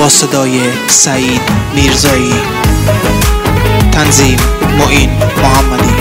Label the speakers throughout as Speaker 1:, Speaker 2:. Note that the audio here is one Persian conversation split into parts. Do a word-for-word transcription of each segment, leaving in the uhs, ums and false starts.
Speaker 1: با صدای سعید میرزایی. تنظیم معین محمدی.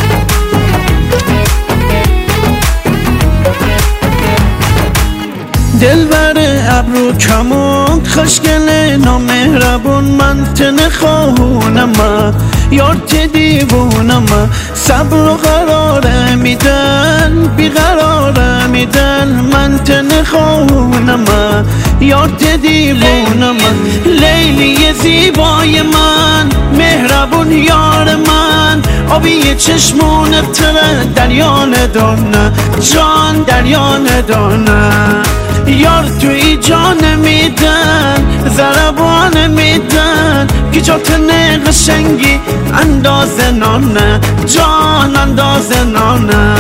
Speaker 2: دلبر ابرو کمون خشگل نامهربون من تن خواهونم یارت دیوونم صبر و قراره میدن بیقراره میدن من تن خواهونم یارت دیوونم لیلی زیبای من مهربون یار من آبی چشمون تره دریان دانه جان دریان دانه یار توی جان میدن ضربان میدن که جات قشنگی انداز نانه جان انداز نانه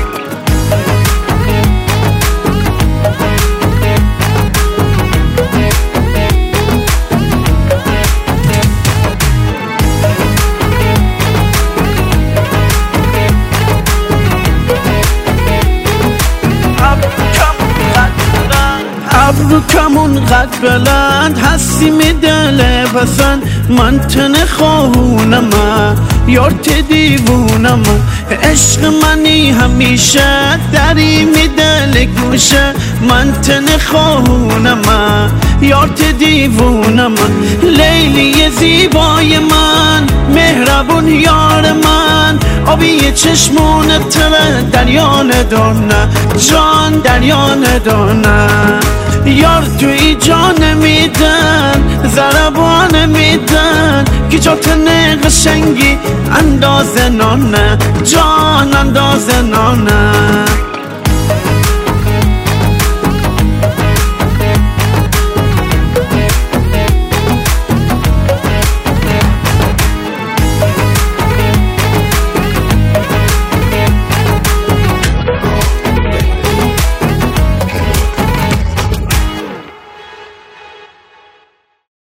Speaker 2: ابرو کمون قد بلند هستی می دل پسند من تن خواهونم یارت دیوونم عشق منی همیشه دری می دل گوشه من تن خواهونم یارت دیوونم لیلی زیبای من مهربون یار من آبی چشمون تره دریان دانه جان دریان دانه یار توی جان میدن ضربان میدن که جات قشنگی انداز نانه جان انداز نانه